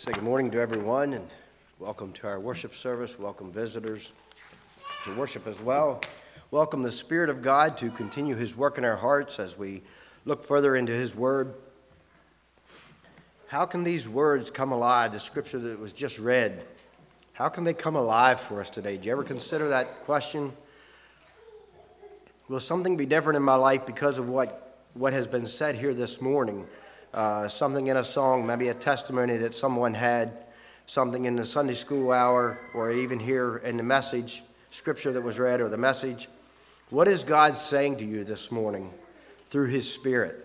Say good morning to everyone and welcome to our worship service. Welcome visitors to worship as well. Welcome the Spirit of God to continue His work in our hearts as we look further into His Word. How can these words come alive, the scripture that was just read? How can they come alive for us today? Do you ever consider that question? Will something be different in my life because of what has been said here this morning? Something in a song, maybe a testimony that someone had, something in the Sunday school hour, or even here in the message, scripture that was read, or the message. What is God saying to you this morning through His Spirit?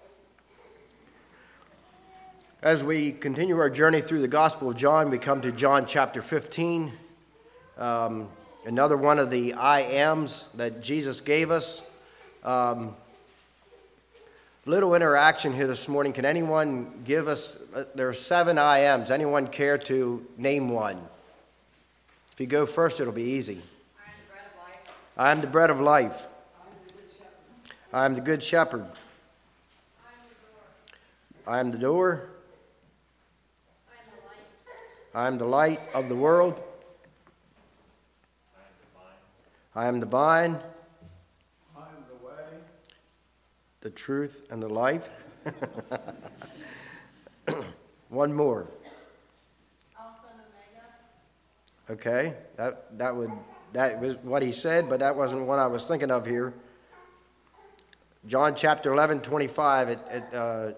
As we continue our journey through the Gospel of John, we come to John chapter 15, another one of the I ams that Jesus gave us. Little interaction here this morning. Can anyone give us, there are 7 I ams. Anyone care to name one? If you go first, it'll be easy. I am the bread of life. I am the good shepherd. I am the door. I am the light of the world. I am the vine. The truth and the life. One more. Alpha and Omega. Okay, that was what he said, but that wasn't what I was thinking of here. John chapter 11:25.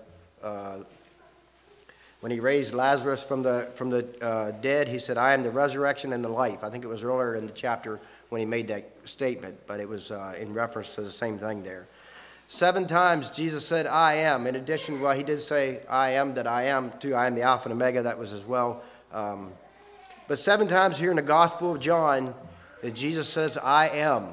When he raised Lazarus from the dead, he said, "I am the resurrection and the life." I think it was earlier in the chapter when he made that statement, but it was in reference to the same thing there. 7 times Jesus said, I am. In addition, well, he did say, I am that I am, too. I am the Alpha and Omega. That was as well. But 7 times here in the Gospel of John, that Jesus says, I am.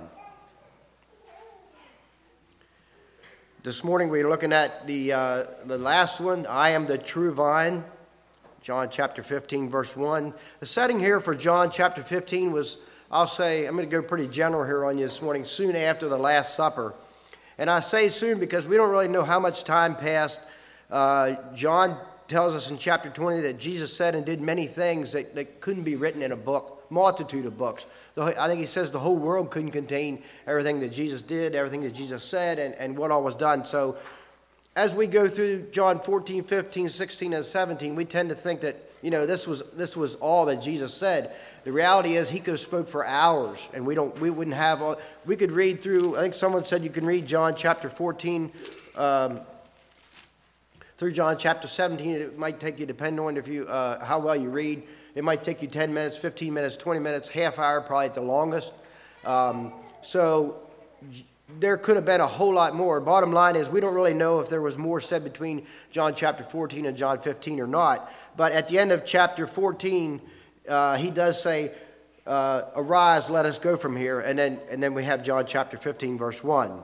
This morning we're looking at the last one, I am the true vine. John chapter 15, verse 1. The setting here for John chapter 15 was, I'm going to go pretty general here on you this morning, soon after the Last Supper. And I say soon because we don't really know how much time passed. John tells us in chapter 20 that Jesus said and did many things that couldn't be written in a book, multitude of books. I think he says the whole world couldn't contain everything that Jesus did, everything that Jesus said, and what all was done. So as we go through John 14, 15, 16, and 17, we tend to think that, this was all that Jesus said. The reality is he could have spoke for hours, and we wouldn't have all. We could read through. I think someone said you can read John chapter 14 through John chapter 17. It might take you, depending on how well you read. It might take you 10 minutes, 15 minutes, 20 minutes, half hour, probably at the longest. So there could have been a whole lot more. Bottom line is we don't really know if there was more said between John chapter 14 and John 15 or not. But at the end of chapter 14. He does say, arise, let us go from here. And then we have John chapter 15, verse 1.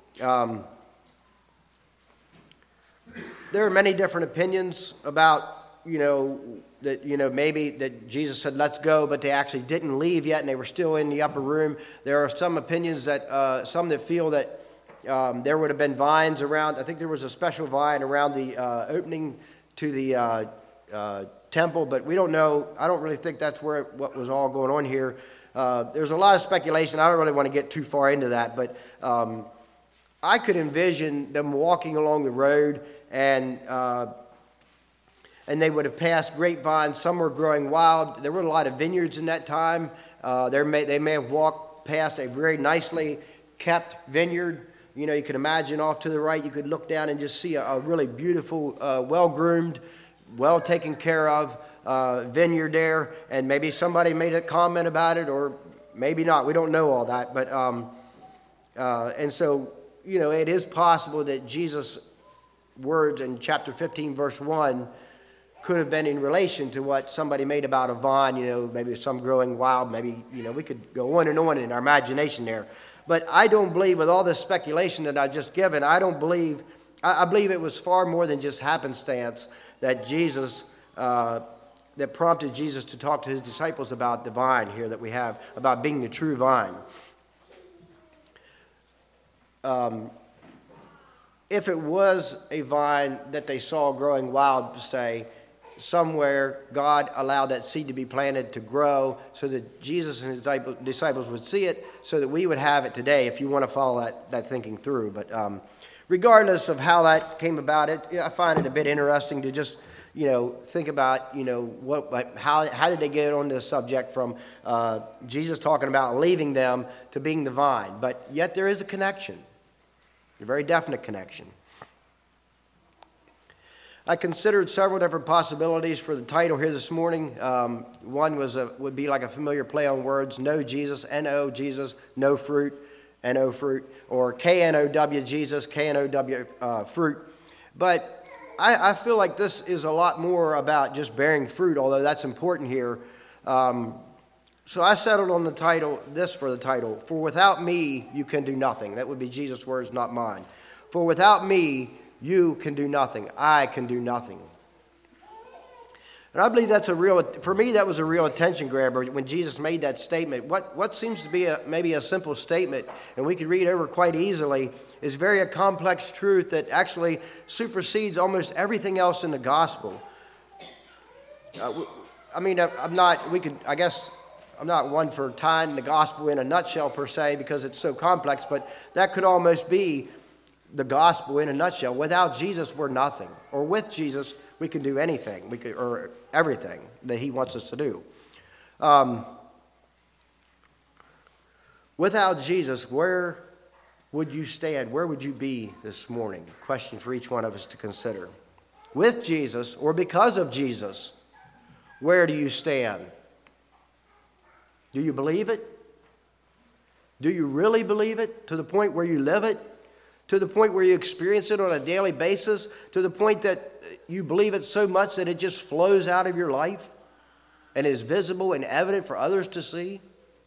There are many different opinions about, maybe that Jesus said, let's go, but they actually didn't leave yet and they were still in the upper room. There are some opinions that, some that feel that there would have been vines around. I think there was a special vine around the opening to the temple, but we don't know. I don't really think that's what was all going on here. There's a lot of speculation. I don't really want to get too far into that, but I could envision them walking along the road, and they would have passed grapevines. Some were growing wild. There were a lot of vineyards in that time. They may have walked past a very nicely kept vineyard. You can imagine off to the right, you could look down and just see a really beautiful, well-groomed, well taken care of vineyard there, and maybe somebody made a comment about it, or maybe not. We don't know all that, but and so it is possible that Jesus' words in chapter 15, verse 1, could have been in relation to what somebody made about a vine. Maybe some growing wild. Maybe we could go on and on in our imagination there. But I don't believe, with all this speculation that I've just given, I believe it was far more than just happenstance that that prompted Jesus to talk to his disciples about the vine here that we have, about being the true vine. If it was a vine that they saw growing wild, say, somewhere God allowed that seed to be planted to grow so that Jesus and his disciples would see it, so that we would have it today, if you want to follow that thinking through. But regardless of how that came about, I find it a bit interesting to just think about how did they get on this subject from Jesus talking about leaving them to being the vine. But yet there is a connection, a very definite connection. I considered several different possibilities for the title here this morning. One would be like a familiar play on words: no Jesus, N-O, Jesus, no fruit, N-O, fruit, or K-N-O-W, Jesus, K-N-O-W, fruit. But I feel like this is a lot more about just bearing fruit, although that's important here. So I settled on the title, for the title: For without me, you can do nothing. That would be Jesus' words, not mine. For without me, you can do nothing. I can do nothing. And I believe for me, that was a real attention grabber when Jesus made that statement. What seems to be maybe a simple statement, and we could read over quite easily, is very a complex truth that actually supersedes almost everything else in the gospel. I'm not one for tying the gospel in a nutshell per se, because it's so complex, but that could almost be the gospel in a nutshell. Without Jesus, we're nothing. Or with Jesus, we can do anything, or everything that he wants us to do. Without Jesus, where would you stand? Where would you be this morning? Question for each one of us to consider. With Jesus, or because of Jesus, where do you stand? Do you believe it? Do you really believe it to the point where you live it? To the point where you experience it on a daily basis? To the point that you believe it so much that it just flows out of your life and is visible and evident for others to see?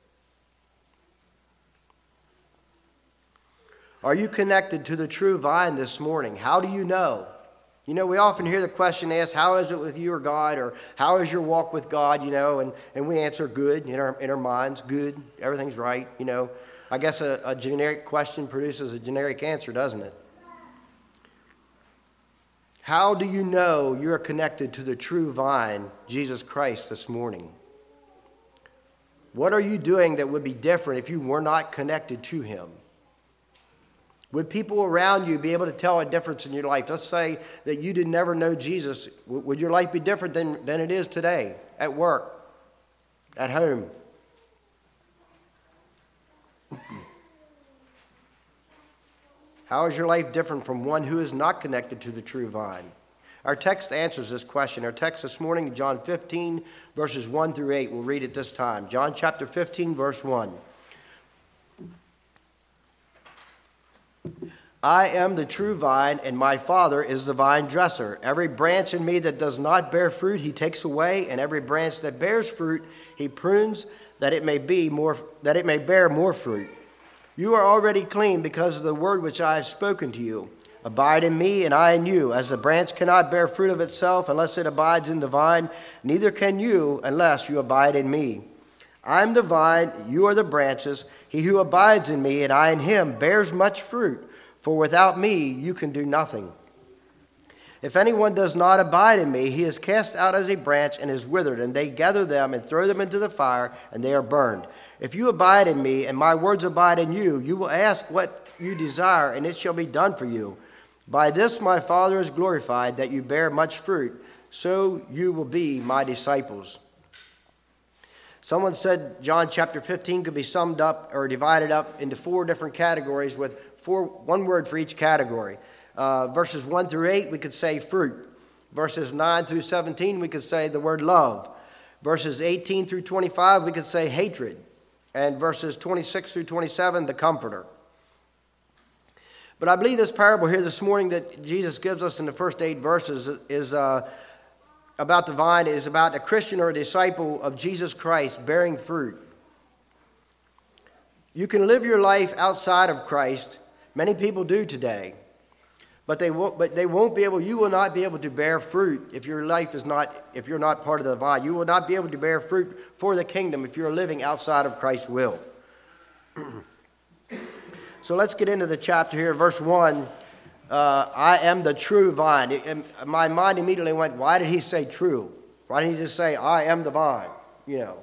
Are you connected to the true vine this morning? How do you know? We often hear the question asked, how is it with you or God? Or how is your walk with God? And we answer good in our minds. Good, everything's right. I guess a generic question produces a generic answer, doesn't it? How do you know you're connected to the true vine, Jesus Christ, this morning? What are you doing that would be different if you were not connected to him? Would people around you be able to tell a difference in your life? Let's say that you did never know Jesus. Would your life be different than it is today, at work, at home? How is your life different from one who is not connected to the true vine? Our text answers this question. Our text this morning, John 15, verses 1 through 8. We'll read it this time. John chapter 15, verse 1. I am the true vine, and my Father is the vine dresser. Every branch in me that does not bear fruit, he takes away, and every branch that bears fruit, he prunes, that it may bear more fruit. You are already clean because of the word which I have spoken to you. Abide in me, and I in you. As the branch cannot bear fruit of itself unless it abides in the vine, neither can you unless you abide in me. I am the vine, you are the branches. He who abides in me, and I in him, bears much fruit. For without me, you can do nothing. If anyone does not abide in me, he is cast out as a branch and is withered, and they gather them and throw them into the fire, and they are burned. If you abide in me, and my words abide in you, you will ask what you desire, and it shall be done for you. By this my Father is glorified, that you bear much fruit, so you will be my disciples. Someone said John chapter 15 could be summed up or divided up into 4 different categories with one word for each category. Verses 1 through 8, we could say fruit. Verses 9 through 17, we could say the word love. Verses 18 through 25, we could say hatred. And verses 26 through 27, the comforter. But I believe this parable here this morning that Jesus gives us in the first 8 verses is about the vine, is about a Christian or a disciple of Jesus Christ bearing fruit. You can live your life outside of Christ. Many people do today. But you will not be able to bear fruit if you're not part of the vine. You will not be able to bear fruit for the kingdom if you're living outside of Christ's will. So let's get into the chapter here. Verse 1, I am the true vine. And my mind immediately went, why did he say true? Why didn't he just say, I am the vine? You know.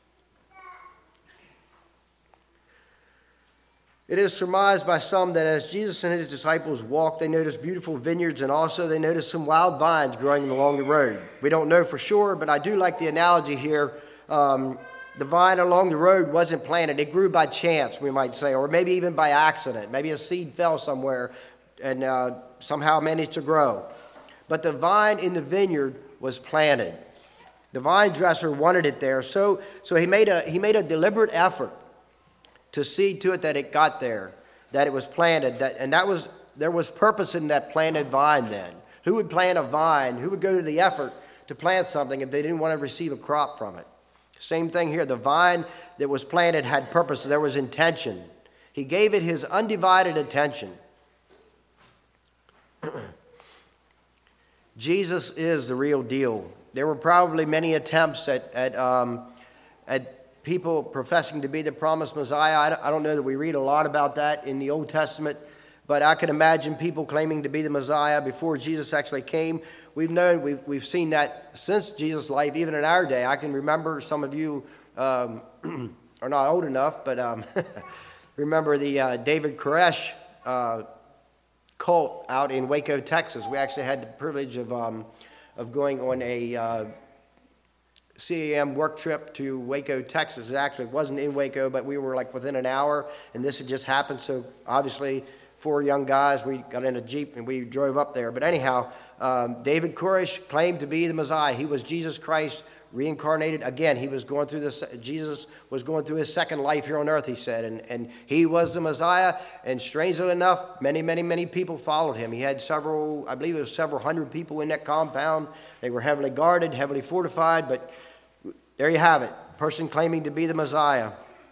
It is surmised by some that as Jesus and his disciples walked, they noticed beautiful vineyards, and also they noticed some wild vines growing along the road. We don't know for sure, but I do like the analogy here. The vine along the road wasn't planted. It grew by chance, we might say, or maybe even by accident. Maybe a seed fell somewhere and somehow managed to grow. But the vine in the vineyard was planted. The vine dresser wanted it there, so he made a deliberate effort to see to it that it got there, that it was planted, there was purpose in that planted vine then. Who would plant a vine? Who would go to the effort to plant something if they didn't want to receive a crop from it? Same thing here. The vine that was planted had purpose. There was intention. He gave it his undivided attention. Jesus is the real deal. There were probably many attempts at people professing to be the promised Messiah. I don't know that we read a lot about that in the Old Testament, but I can imagine people claiming to be the Messiah before Jesus actually came. We've seen that since Jesus' life, even in our day. I can remember, some of you are not old enough, but remember the David Koresh cult out in Waco, Texas. We actually had the privilege of going on a CAM work trip to Waco, Texas. It actually wasn't in Waco, but we were like within an hour, and this had just happened. So obviously, 4 young guys, we got in a Jeep and we drove up there. But anyhow, David Koresh claimed to be the Messiah. He was Jesus Christ reincarnated. Again, Jesus was going through his second life here on earth, he said, and he was the Messiah. And strangely enough, many people followed him. He had several hundred people in that compound. They were heavily guarded, heavily fortified, but there you have it, a person claiming to be the Messiah.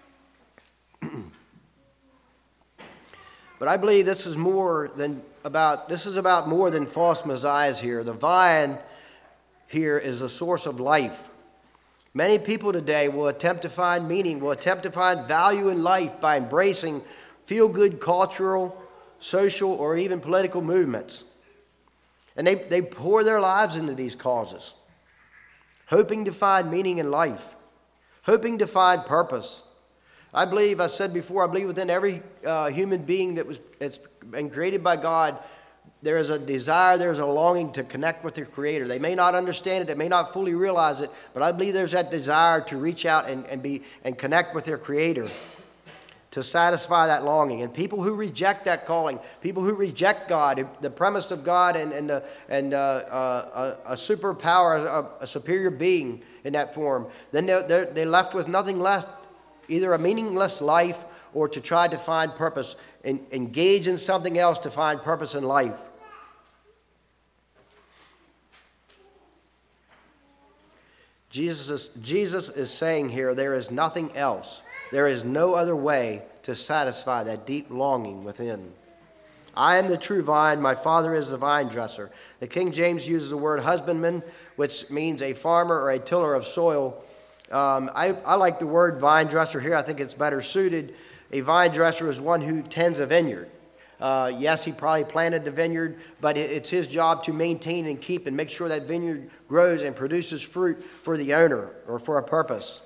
But I believe this is about more than false messiahs here. The vine here is the source of life. Many people today will attempt to find meaning, will attempt to find value in life by embracing feel-good cultural, social, or even political movements. And they pour their lives into these causes, hoping to find meaning in life, hoping to find purpose. I've said before, I believe within every human being that's been created by God, there is a desire, there's a longing to connect with their Creator. They may not understand it, they may not fully realize it, but I believe there's that desire to reach out and connect with their Creator, to satisfy that longing. And people who reject that calling, people who reject God, the premise of God and a superpower, a superior being in that form, then they're left with nothing less, either a meaningless life or to try to find purpose, and engage in something else to find purpose in life. Jesus is saying here, there is nothing else. There is no other way to satisfy that deep longing within. I am the true vine, my Father is the vine dresser. The King James uses the word husbandman, which means a farmer or a tiller of soil. I like the word vine dresser here. I think it's better suited. A vine dresser is one who tends a vineyard. Yes, he probably planted the vineyard, but it's his job to maintain and keep and make sure that vineyard grows and produces fruit for the owner or for a purpose.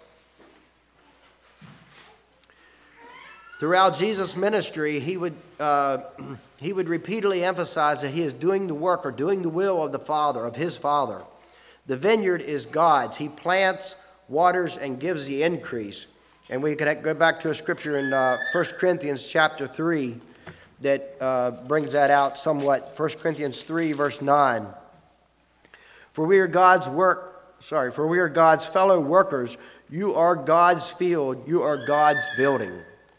Throughout Jesus' ministry, he would repeatedly emphasize that he is doing the work or doing the will of the Father, of his Father. The vineyard is God's. He plants, waters, and gives the increase. And we could go back to a scripture in 1 Corinthians chapter 3 that brings that out somewhat. 1 Corinthians 3, verse 9. For we are God's fellow workers. You are God's field. You are God's building.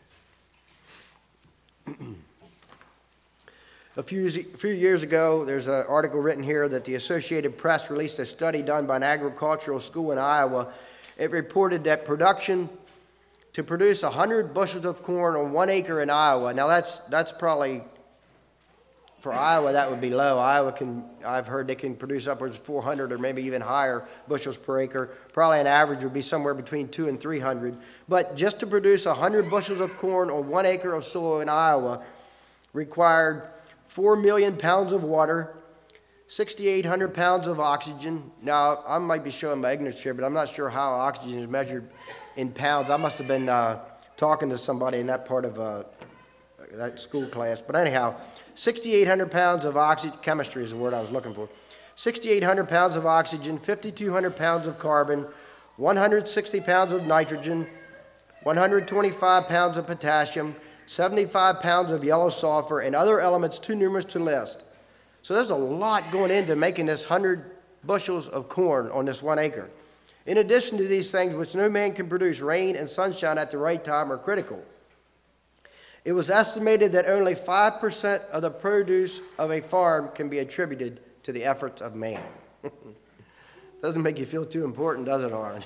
A few years ago, there's an article written here that the Associated Press released a study done by an agricultural school in Iowa. It reported that to produce 100 bushels of corn on 1 acre in Iowa. Now that's probably, for Iowa, that would be low. I've heard they can produce upwards of 400 or maybe even higher bushels per acre. Probably an average would be somewhere between 200 and 300. But just to produce 100 bushels of corn on 1 acre of soil in Iowa required 4 million pounds of water, 6,800 pounds of oxygen. Now, I might be showing my ignorance here, but I'm not sure how oxygen is measured in pounds. I must have been talking to somebody in that part of that school class. But anyhow, 6,800 pounds of oxygen, chemistry is the word I was looking for. 6,800 pounds of oxygen, 5,200 pounds of carbon, 160 pounds of nitrogen, 125 pounds of potassium, 75 pounds of yellow sulfur, and other elements too numerous to list. So there's a lot going into making this 100 bushels of corn on this 1 acre. In addition to these things which no man can produce, rain and sunshine at the right time are critical. It was estimated that only 5% of the produce of a farm can be attributed to the efforts of man. Doesn't make you feel too important, does it, Aaron?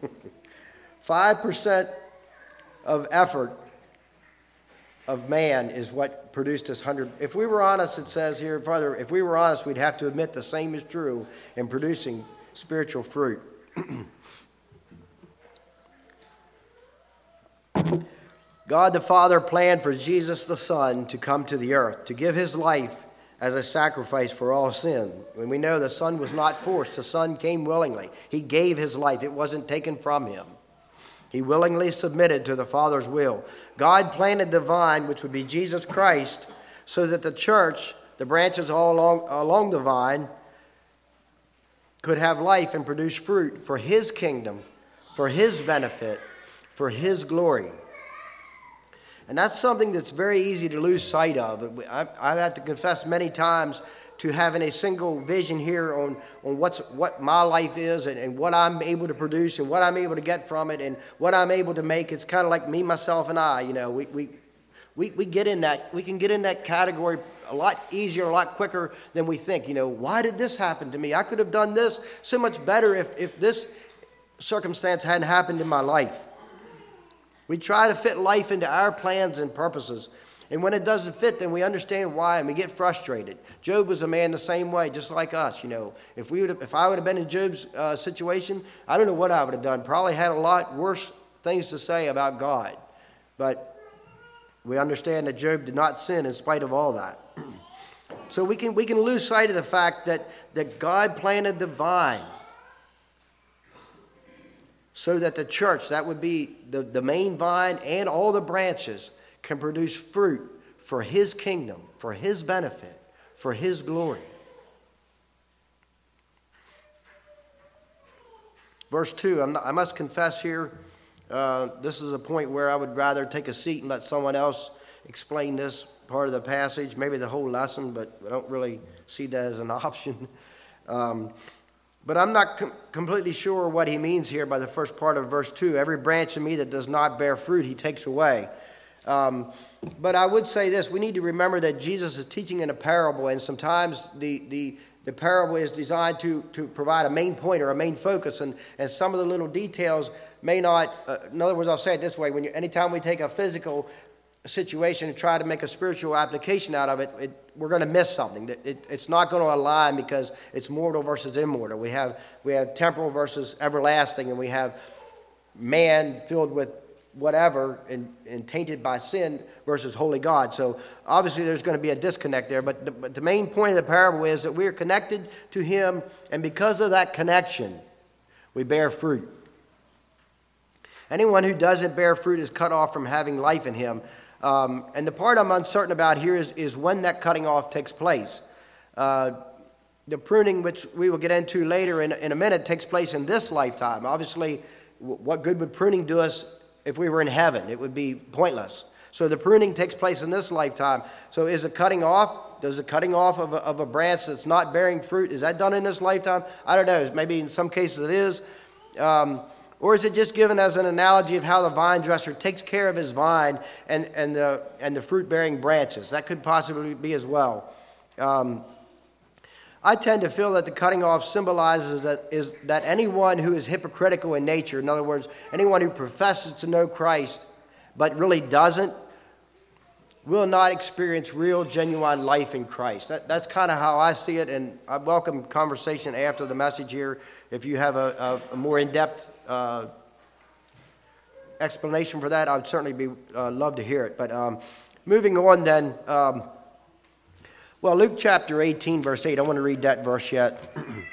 5% of effort of man is what produced this 100. If we were honest, it says here further, if we were honest, we'd have to admit the same is true in producing spiritual fruit. God the Father planned for Jesus the Son to come to the earth, to give his life as a sacrifice for all sin. When we know the Son was not forced, the Son came willingly. He gave his life. It wasn't taken from him. He willingly submitted to the Father's will. God planted the vine, which would be Jesus Christ, so that the church, the branches all along the vine, could have life and produce fruit for his kingdom, for his benefit, for his glory. And that's something that's very easy to lose sight of. I have to confess many times to having a single vision here on what my life is and what I'm able to produce and what I'm able to get from it and what I'm able to make. It's kind of like me, myself, and I. You know, we get in that. We can get in that category a lot easier, a lot quicker than we think. You know, why did this happen to me? I could have done this so much better if this circumstance hadn't happened in my life. We try to fit life into our plans and purposes. And when it doesn't fit, then we understand why, and we get frustrated. Job was a man the same way, just like us. You know, if I would have been in Job's situation, I don't know what I would have done. Probably had a lot worse things to say about God. But we understand that Job did not sin in spite of all that. So we can lose sight of the fact that God planted the vine so that the church, that would be the main vine and all the branches, can produce fruit for his kingdom, for his benefit, for his glory. Verse 2, I must confess here, this is a point where I would rather take a seat and let someone else explain this part of the passage, maybe the whole lesson, but I don't really see that as an option. But I'm not completely sure what he means here by the first part of verse 2. Every branch in me that does not bear fruit, he takes away. But I would say this. We need to remember that Jesus is teaching in a parable, and sometimes the parable is designed to provide a main point or a main focus, and some of the little details may not, in other words, I'll say it this way. Anytime we take a physical situation and try to make a spiritual application out of it, we're going to miss something. It's not going to align because it's mortal versus immortal. We have temporal versus everlasting, and we have man filled with whatever and tainted by sin versus holy God. So obviously there's going to be a disconnect there. But the main point of the parable is that we're connected to him, and because of that connection, we bear fruit. Anyone who doesn't bear fruit is cut off from having life in him. And the part I'm uncertain about here is when that cutting off takes place. The pruning, which we will get into later in a minute, takes place in this lifetime. Obviously, what good would pruning do us if we were in heaven? It would be pointless. So the pruning takes place in this lifetime. So is the cutting off, does the cutting off of a branch that's not bearing fruit, is that done in this lifetime? I don't know. Maybe in some cases it is. Or is it just given as an analogy of how the vine dresser takes care of his vine and the fruit-bearing branches? That could possibly be as well. I tend to feel that the cutting off symbolizes that anyone who is hypocritical in nature, in other words, anyone who professes to know Christ but really doesn't, will not experience real, genuine life in Christ. That's kind of how I see it, and I welcome conversation after the message here. If you have a more in-depth explanation for that, I would certainly love to hear it. But moving on then, Well, Luke chapter 18, verse 8, I want to read that verse yet.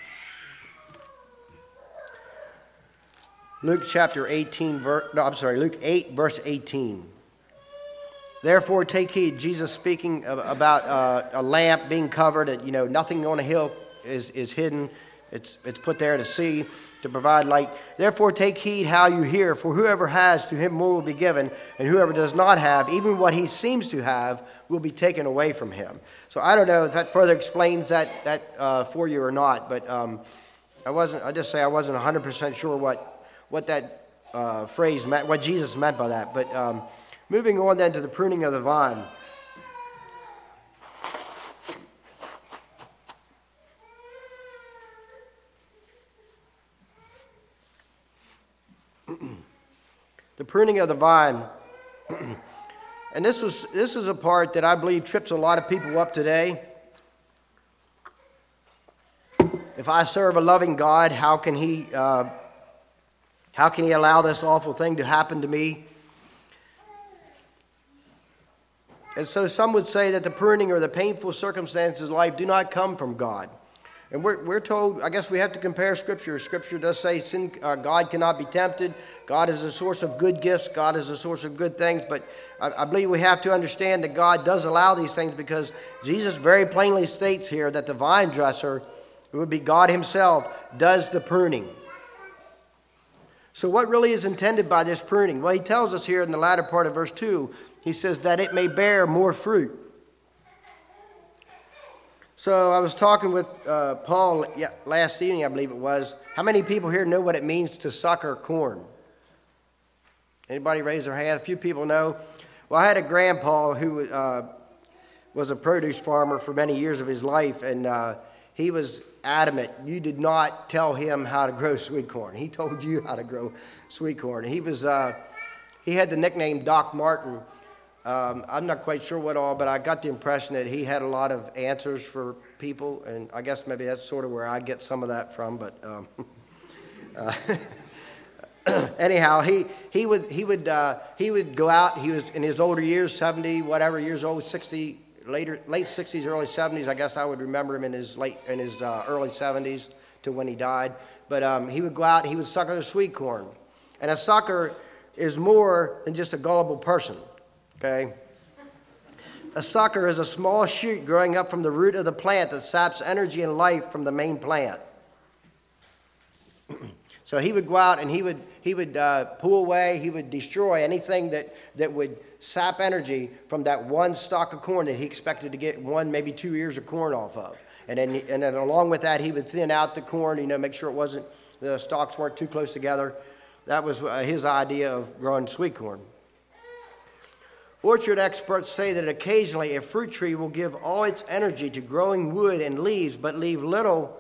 Luke chapter 18, Luke 8, verse 18. Therefore, take heed. Jesus speaking about a lamp being covered. Nothing on a hill is hidden. It's put there to see, to provide light. Therefore, take heed how you hear. For whoever has, to him more will be given. And whoever does not have, even what he seems to have, will be taken away from him. So I don't know if that further explains that for you or not. But I wasn't 100% sure what that phrase meant, what Jesus meant by that. But moving on then to the pruning of the vine. The pruning of the vine. And this is a part that I believe trips a lot of people up today. If I serve a loving God, how can he allow this awful thing to happen to me? And so some would say that the pruning or the painful circumstances of life do not come from God. And we're told, I guess we have to compare Scripture. Scripture does say God cannot be tempted. God is a source of good gifts. God is a source of good things. But I believe we have to understand that God does allow these things because Jesus very plainly states here that the vine dresser, who would be God himself, does the pruning. So what really is intended by this pruning? Well, he tells us here in the latter part of verse 2, he says that it may bear more fruit. So I was talking with Paul last evening, I believe it was. How many people here know what it means to sucker corn? Anybody raise their hand? A few people know. Well, I had a grandpa who was a produce farmer for many years of his life, and he was adamant. You did not tell him how to grow sweet corn. He told you how to grow sweet corn. He had the nickname Doc Martin. I'm not quite sure what all, but I got the impression that he had a lot of answers for people, and I guess maybe that's sort of where I get some of that from. But anyhow, he would go out. He was in his older years, 70 whatever years old, 60, late 60s, early 70s. I guess I would remember him in his early 70s to when he died. But he would go out. He would sucker the sweet corn, and a sucker is more than just a gullible person. Okay. A sucker is a small shoot growing up from the root of the plant that saps energy and life from the main plant. So he would go out and he would pull away, he would destroy anything that would sap energy from that one stalk of corn that he expected to get 1, maybe 2 ears of corn off of. And then along with that, he would thin out the corn, make sure the stalks weren't too close together. That was his idea of growing sweet corn. Orchard experts say that occasionally a fruit tree will give all its energy to growing wood and leaves, but leave little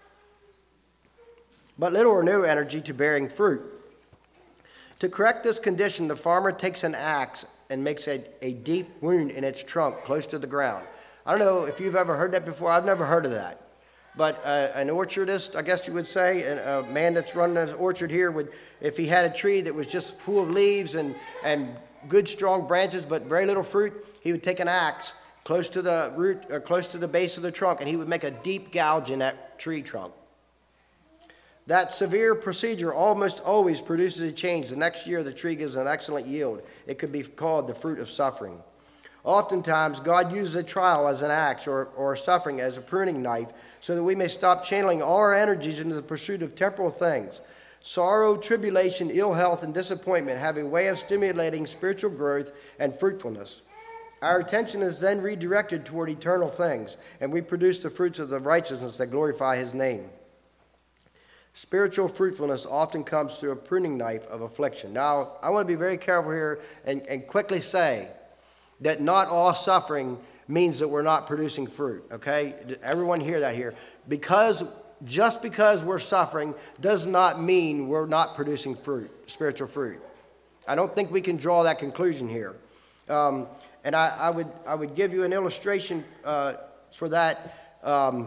or no energy to bearing fruit. To correct this condition, the farmer takes an axe and makes a deep wound in its trunk close to the ground. I don't know if you've ever heard that before. I've never heard of that. But an orchardist, I guess you would say, a man that's running an orchard here would, if he had a tree that was just full of leaves and good strong branches but very little fruit, he would take an axe close to the root or close to the base of the trunk, and he would make a deep gouge in that tree trunk. That severe procedure almost always produces a change. The next year the tree gives an excellent yield. It could be called the fruit of suffering. Oftentimes God uses a trial as an axe or suffering as a pruning knife so that we may stop channeling all our energies into the pursuit of temporal things. Sorrow, tribulation, ill health, and disappointment have a way of stimulating spiritual growth and fruitfulness. Our attention is then redirected toward eternal things, and we produce the fruits of the righteousness that glorify his name. Spiritual fruitfulness often comes through a pruning knife of affliction. Now, I want to be very careful here and quickly say that not all suffering means that we're not producing fruit, okay? Everyone hear that here. Just because we're suffering does not mean we're not producing fruit, spiritual fruit. I don't think we can draw that conclusion here. And I would give you an illustration for that,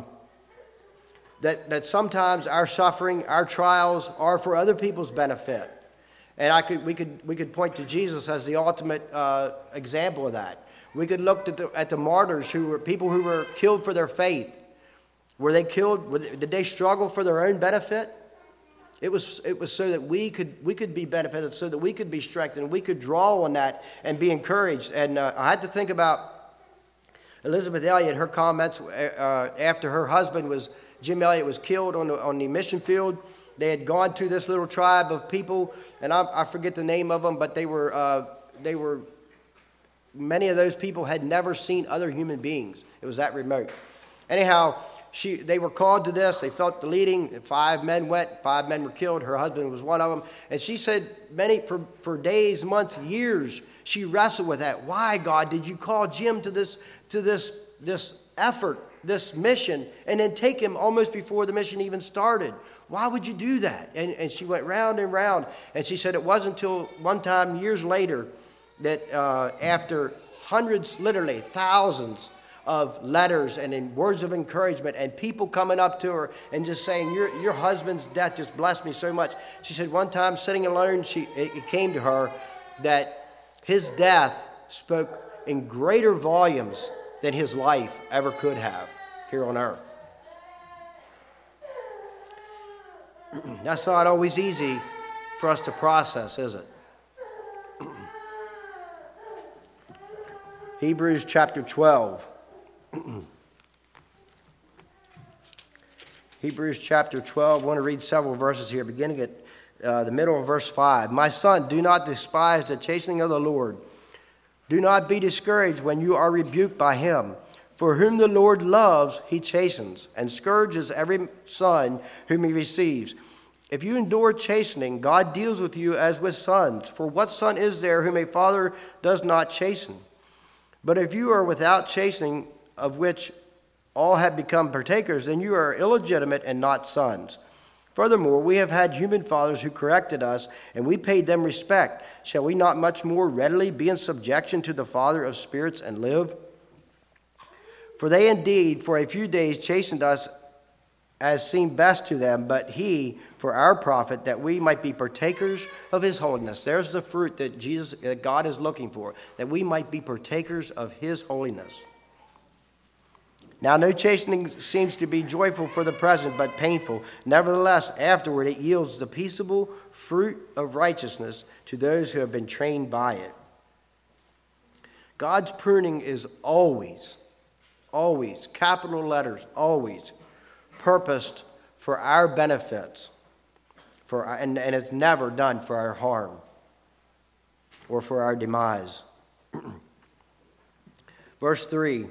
that sometimes our suffering, our trials are for other people's benefit. And we could point to Jesus as the ultimate example of that. We could look at the martyrs, who were people who were killed for their faith. Were they killed? Did they struggle for their own benefit? It was so that we could be benefited, so that we could be strengthened, we could draw on that and be encouraged. And I had to think about Elizabeth Elliot, her comments after her husband Jim Elliot was killed on the mission field. They had gone to this little tribe of people, and I forget the name of them, but they were many of those people had never seen other human beings. It was that remote. Anyhow, they were called to this. They felt the leading. 5 men went. 5 men were killed. Her husband was one of them. And she said for days, months, years, she wrestled with that. Why, God, did you call Jim to this effort, this mission, and then take him almost before the mission even started? Why would you do that? And she went round and round. And she said it wasn't until one time, years later, that after hundreds, literally thousands of letters and in words of encouragement and people coming up to her and just saying, your husband's death just blessed me so much. She said one time sitting alone, it came to her that his death spoke in greater volumes than his life ever could have here on earth. That's not always easy for us to process, is it? Hebrews chapter 12. Hebrews chapter 12. I want to read several verses here, beginning at the middle of verse 5. My son, do not despise the chastening of the Lord. Do not be discouraged when you are rebuked by him. For whom the Lord loves, he chastens, and scourges every son whom he receives. If you endure chastening, God deals with you as with sons. For what son is there whom a father does not chasten? But if you are without chastening, of which all have become partakers, then you are illegitimate and not sons. Furthermore, we have had human fathers who corrected us, and we paid them respect. Shall we not much more readily be in subjection to the Father of spirits and live? For they indeed for a few days chastened us as seemed best to them, but he for our profit, that we might be partakers of his holiness. There's the fruit that God is looking for, that we might be partakers of his holiness. Now, no chastening seems to be joyful for the present, but painful. Nevertheless, afterward it yields the peaceable fruit of righteousness to those who have been trained by it. God's pruning is always, capital letters, always, purposed for our benefits, and it's never done for our harm or for our demise. Verse 3.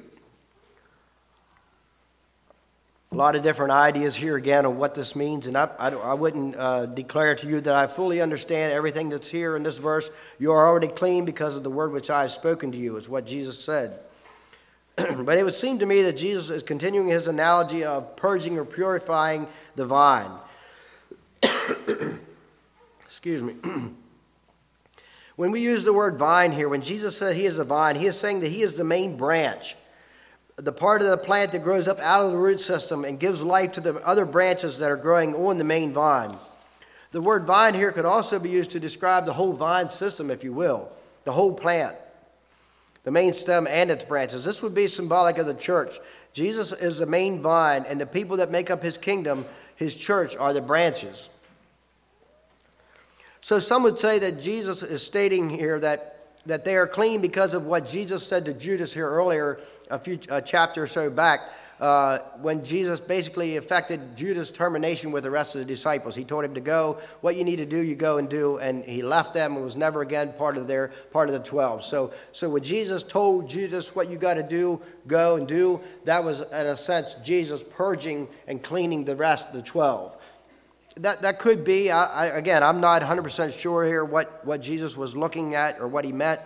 A lot of different ideas here again on what this means, and I wouldn't declare to you that I fully understand everything that's here in this verse. You are already clean because of the word which I have spoken to you, is what Jesus said. But it would seem to me that Jesus is continuing his analogy of purging or purifying the vine. Excuse me. When we use the word vine here, when Jesus said he is a vine, he is saying that he is the main branch, the part of the plant that grows up out of the root system and gives life to the other branches that are growing on the main vine. The word vine here could also be used to describe the whole vine system, if you will, the whole plant, the main stem and its branches. This would be symbolic of the church. Jesus is the main vine, and the people that make up his kingdom, his church, are the branches. So some would say that Jesus is stating here that they are clean because of what Jesus said to Judas here earlier, a chapter or so back, when Jesus basically effected Judas' termination with the rest of the disciples. He told him to go. What you need to do, you go and do. And he left them and was never again part of the 12. So when Jesus told Judas what you got to do, go and do, that was, in a sense, Jesus purging and cleaning the rest of the 12. That could be, again, I'm not 100% sure here what Jesus was looking at or what he meant.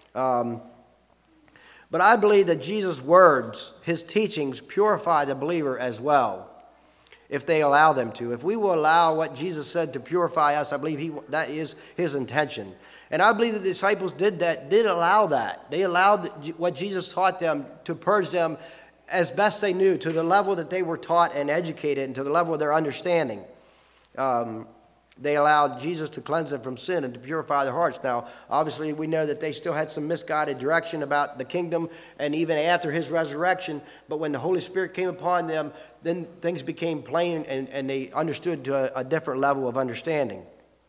But I believe that Jesus' words, his teachings, purify the believer as well, if they allow them to. If we will allow what Jesus said to purify us, I believe that is his intention. And I believe the disciples did allow that. They allowed what Jesus taught them to purge them as best they knew, to the level that they were taught and educated, and to the level of their understanding. They allowed Jesus to cleanse them from sin and to purify their hearts. Now, obviously, we know that they still had some misguided direction about the kingdom, and even after his resurrection. But when the Holy Spirit came upon them, then things became plain, and they understood to a different level of understanding.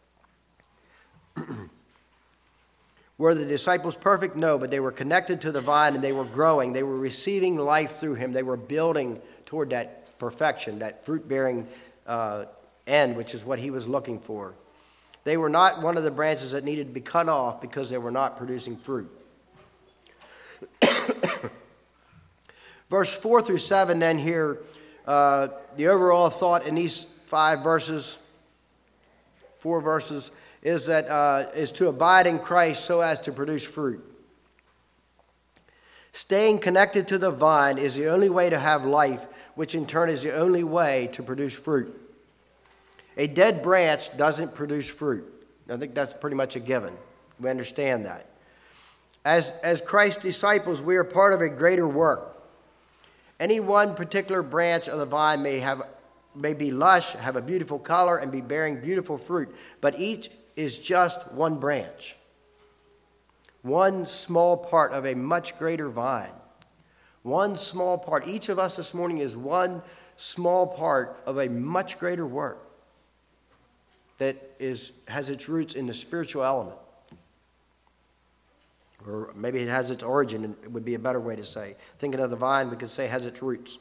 Were the disciples perfect? No, but they were connected to the vine, and they were growing. They were receiving life through him. They were building toward that perfection, that fruit-bearing end, which is what he was looking for. They were not one of the branches that needed to be cut off because they were not producing fruit. Verse 4 through 7 then here, the overall thought in these 4 verses, is that is to abide in Christ so as to produce fruit. Staying connected to the vine is the only way to have life, which in turn is the only way to produce fruit. A dead branch doesn't produce fruit. I think that's pretty much a given. We understand that. As Christ's disciples, we are part of a greater work. Any one particular branch of the vine may be lush, have a beautiful color, and be bearing beautiful fruit, but each is just one branch. One small part of a much greater vine. One small part. Each of us this morning is one small part of a much greater work that has its roots in the spiritual element. Or maybe it has its origin, it would be a better way to say. Thinking of the vine, we could say has its roots.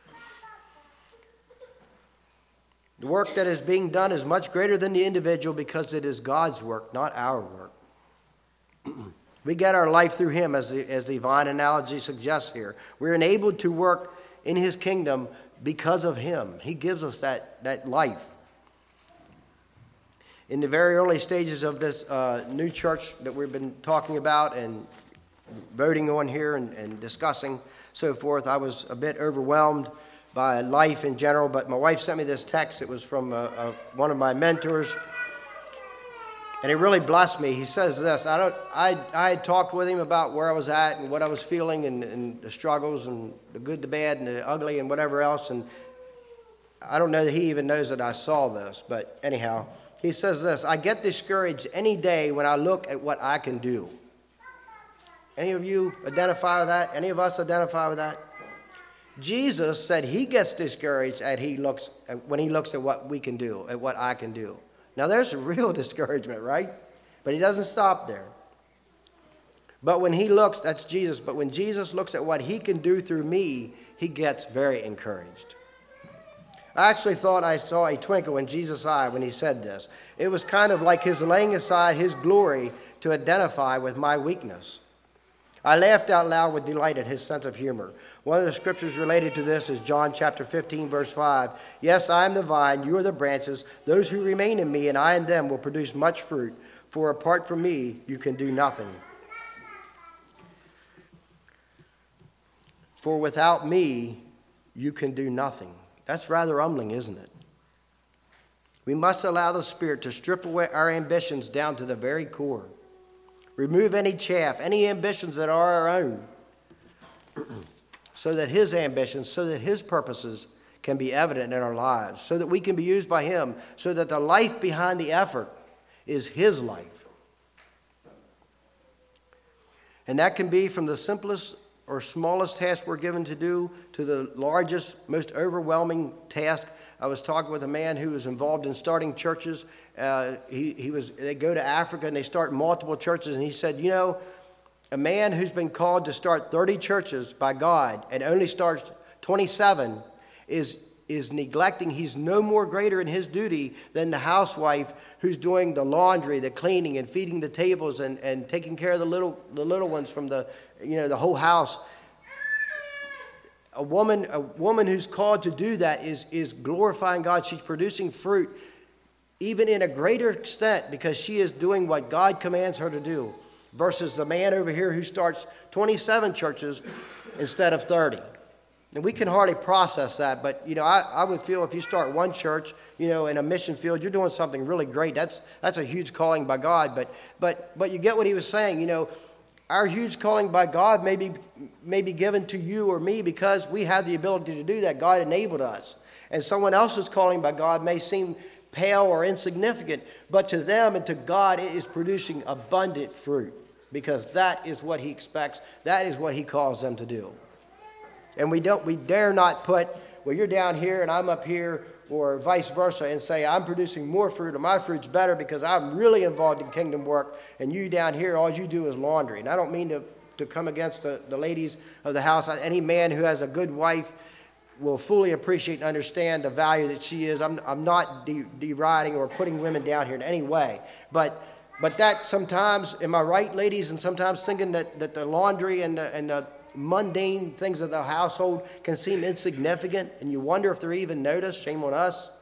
The work that is being done is much greater than the individual because it is God's work, not our work. We get our life through him, as the vine analogy suggests here. We're enabled to work in his kingdom because of him. He gives us that life. In the very early stages of this new church that we've been talking about and voting on here and discussing so forth, I was a bit overwhelmed by life in general, but my wife sent me this text. It was from one of my mentors, and it really blessed me. He says this. I had talked with him about where I was at and what I was feeling and the struggles and the good, the bad, and the ugly and whatever else, and I don't know that he even knows that I saw this, but anyhow, he says this: I get discouraged any day when I look at what I can do. Any of you identify with that? Any of us identify with that? Jesus said he gets discouraged when he looks at what we can do, at what I can do. Now there's a real discouragement, right? But he doesn't stop there. But when he looks, that's Jesus, but when Jesus looks at what he can do through me, he gets very encouraged. I actually thought I saw a twinkle in Jesus' eye when he said this. It was kind of like his laying aside his glory to identify with my weakness. I laughed out loud with delight at his sense of humor. One of the scriptures related to this is John chapter 15, verse 5. Yes, I am the vine, you are the branches. Those who remain in me and I in them will produce much fruit, for apart from me you can do nothing. For without me you can do nothing. That's rather humbling, isn't it? We must allow the Spirit to strip away our ambitions down to the very core. Remove any chaff, any ambitions that are our own, so that his ambitions, so that his purposes can be evident in our lives, so that we can be used by him, so that the life behind the effort is his life. And that can be from the simplest or smallest task we're given to do to the largest, most overwhelming task. I was talking with a man who was involved in starting churches. They go to Africa and they start multiple churches, and he said, you know, a man who's been called to start 30 churches by God and only starts 27 is neglecting. He's no more greater in his duty than the housewife who's doing the laundry, the cleaning, and feeding the tables and taking care of the little ones from the whole house. A woman who's called to do that is glorifying God. She's producing fruit even in a greater extent because she is doing what God commands her to do, versus the man over here who starts 27 churches instead of 30. And we can hardly process that, but I would feel if you start one church, in a mission field, you're doing something really great. That's a huge calling by God. But you get what he was saying. Our huge calling by God may be given to you or me because we have the ability to do that. God enabled us. And someone else's calling by God may seem pale or insignificant, but to them and to God, it is producing abundant fruit, because that is what he expects. That is what he calls them to do. And we dare not put, well, you're down here and I'm up here, or vice versa, and say, I'm producing more fruit, or my fruit's better because I'm really involved in kingdom work, and you down here, all you do is laundry. And I don't mean to come against the ladies of the house. Any man who has a good wife will fully appreciate and understand the value that she is. I'm not deriding or putting women down here in any way. But that sometimes, am I right, ladies, and sometimes thinking that the laundry and the mundane things of the household can seem insignificant, and you wonder if they're even noticed. Shame on us.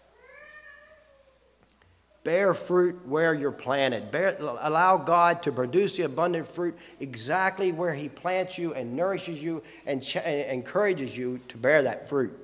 Bear fruit where you're planted. Allow God to produce the abundant fruit exactly where he plants you and nourishes you and encourages you to bear that fruit.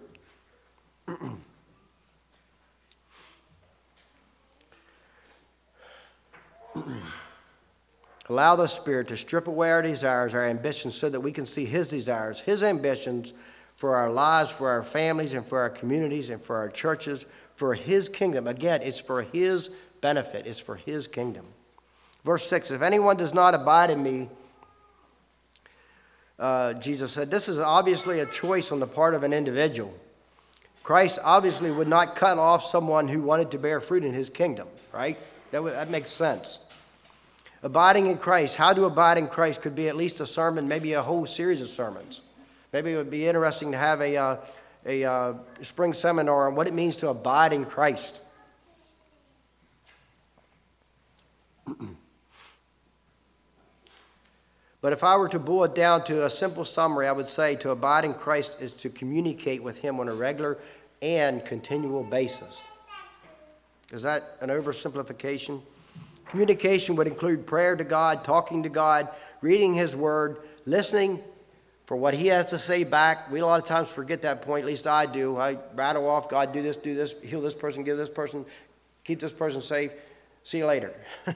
Allow the Spirit to strip away our desires, our ambitions, so that we can see his desires, his ambitions for our lives, for our families, and for our communities, and for our churches, for his kingdom. Again, it's for his benefit. It's for his kingdom. Verse 6, if anyone does not abide in me, Jesus said, this is obviously a choice on the part of an individual. Christ obviously would not cut off someone who wanted to bear fruit in his kingdom, right? That makes sense. Abiding in Christ, how to abide in Christ could be at least a sermon, maybe a whole series of sermons. Maybe it would be interesting to have a spring seminar on what it means to abide in Christ. But if I were to boil it down to a simple summary, I would say to abide in Christ is to communicate with him on a regular and continual basis. Is that an oversimplification? Communication would include prayer to God, talking to God, reading his word, listening for what he has to say back. We a lot of times forget that point, at least I do. I rattle off, God, do this, heal this person, give this person, keep this person safe. See you later.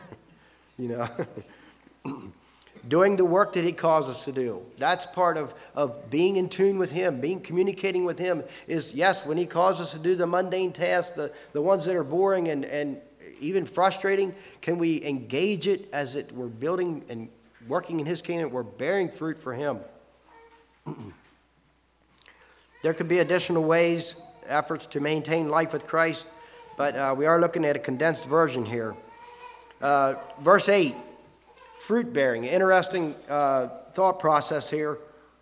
Doing the work that he calls us to do. That's part of being in tune with him, communicating with him is, yes, when he calls us to do the mundane tasks, the ones that are boring and even frustrating, can we engage it as it we're building and working in his kingdom, we're bearing fruit for him. There could be additional ways, efforts to maintain life with Christ, but we are looking at a condensed version here. Verse 8, fruit bearing. Interesting thought process here.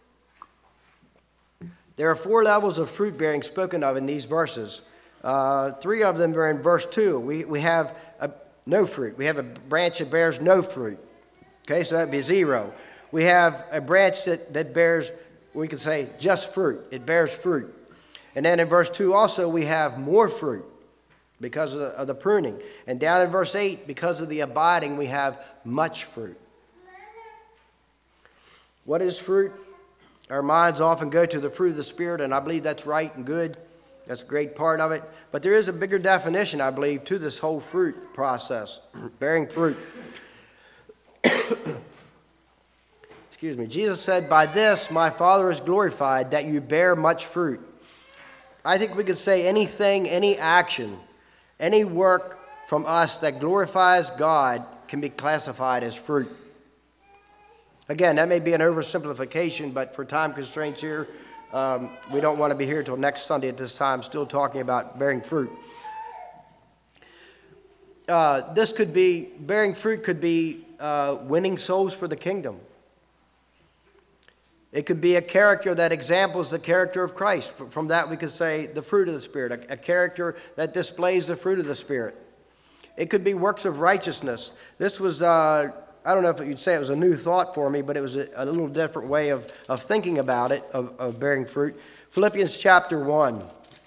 There are 4 levels of fruit bearing spoken of in these verses. 3 of them are in verse 2. We have no fruit. We have a branch that bears no fruit. Okay, so that would be 0. We have a branch that bears, we could say, just fruit. It bears fruit. And then in verse 2 also we have more fruit because of the pruning. And down in verse 8, because of the abiding, we have much fruit. What is fruit? Our minds often go to the fruit of the Spirit, and I believe that's right and good. That's a great part of it. But there is a bigger definition, I believe, to this whole fruit process, bearing fruit. Excuse me. Jesus said, by this my Father is glorified, that you bear much fruit. I think we could say anything, any action, any work from us that glorifies God can be classified as fruit. Again, that may be an oversimplification, but for time constraints here, we don't want to be here till next Sunday at this time, still talking about bearing fruit. This could be, bearing fruit could be winning souls for the kingdom. It could be a character that examples the character of Christ. From that we could say the fruit of the Spirit, a character that displays the fruit of the Spirit. It could be works of righteousness. This was, I don't know if you'd say it was a new thought for me, but it was a little different way of thinking about it, of bearing fruit. Philippians chapter 1.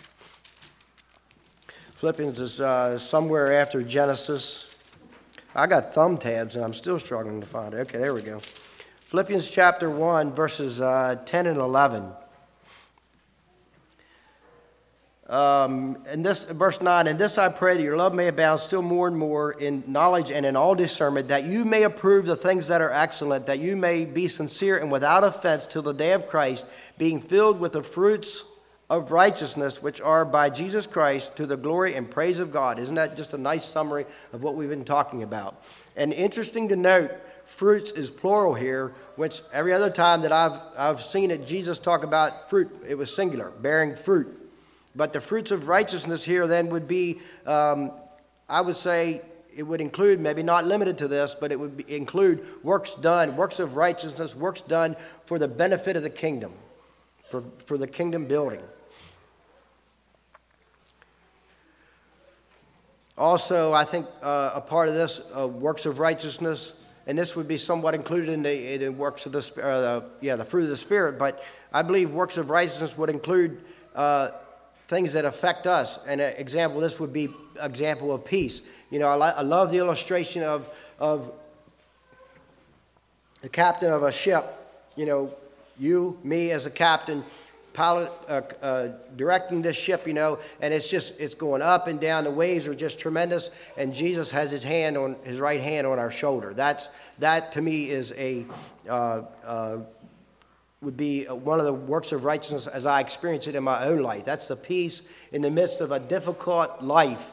Philippians is somewhere after Genesis. I got thumb tabs and I'm still struggling to find it. Okay, there we go. Philippians chapter 1, verses 10 and 11. And this, verse 9, and this I pray that your love may abound still more and more in knowledge and in all discernment, that you may approve the things that are excellent, that you may be sincere and without offense till the day of Christ, being filled with the fruits of righteousness, which are by Jesus Christ, to the glory and praise of God. Isn't that just a nice summary of what we've been talking about? And interesting to note, fruits is plural here, which every other time that I've seen it, Jesus talk about fruit, it was singular, bearing fruit. But the fruits of righteousness here then would be, I would say, it would include, maybe not limited to this, but it would include works done, works of righteousness, works done for the benefit of the kingdom, for the kingdom building. Also, I think a part of this, works of righteousness, and this would be somewhat included in the works of the fruit of the Spirit, but I believe works of righteousness would include things that affect us. And an example, this would be an example of peace. You know, I love the illustration of the captain of a ship. You know, you, me as a captain, pilot, directing this ship, you know, and it's going up and down. The waves are just tremendous, and Jesus has his right hand on our shoulder. That to me is would be one of the works of righteousness as I experience it in my own life. That's the peace in the midst of a difficult life,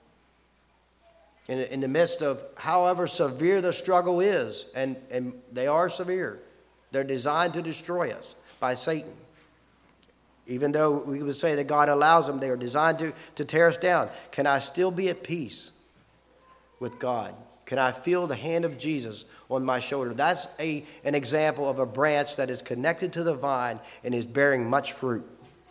in the midst of however severe the struggle is, and they are severe. They're designed to destroy us by Satan. Even though we would say that God allows them, they are designed to tear us down. Can I still be at peace with God? Can I feel the hand of Jesus on my shoulder? That's an example of a branch that is connected to the vine and is bearing much fruit.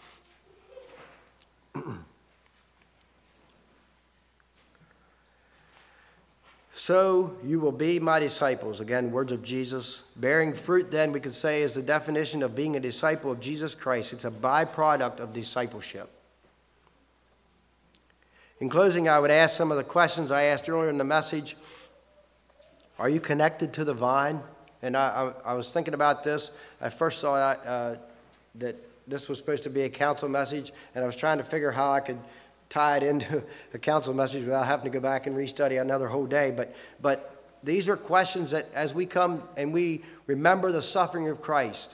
So you will be my disciples. Again, words of Jesus. Bearing fruit, then, we could say, is the definition of being a disciple of Jesus Christ. It's a byproduct of discipleship. In closing, I would ask some of the questions I asked earlier in the message. Are you connected to the vine? And I was thinking about this. I first saw that this was supposed to be a council message, and I was trying to figure how I could tie it into a council message without having to go back and restudy another whole day. But these are questions that as we come and we remember the suffering of Christ,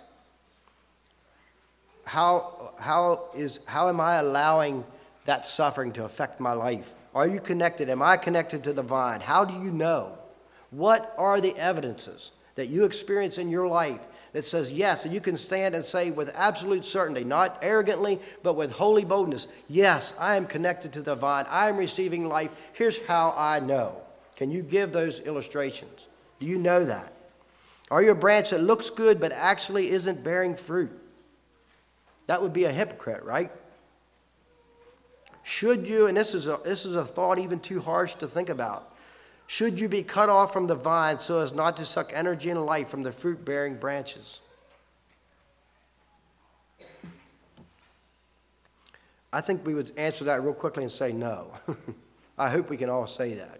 how am I allowing that suffering to affect my life? Are you connected? Am I connected to the vine? How do you know? What are the evidences that you experience in your life that says yes, and you can stand and say with absolute certainty, not arrogantly, but with holy boldness, yes, I am connected to the vine. I am receiving life. Here's how I know. Can you give those illustrations? Do you know that? Are you a branch that looks good but actually isn't bearing fruit? That would be a hypocrite, right? Should you, and this is a thought even too harsh to think about, should you be cut off from the vine so as not to suck energy and life from the fruit-bearing branches? I think we would answer that real quickly and say no. I hope we can all say that.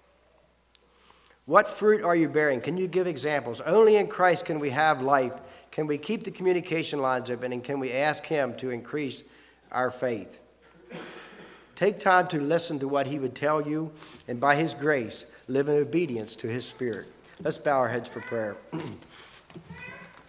What fruit are you bearing? Can you give examples? Only in Christ can we have life. Can we keep the communication lines open, and can we ask Him to increase our faith? Take time to listen to what He would tell you, and by His grace, live in obedience to His Spirit. Let's bow our heads for prayer.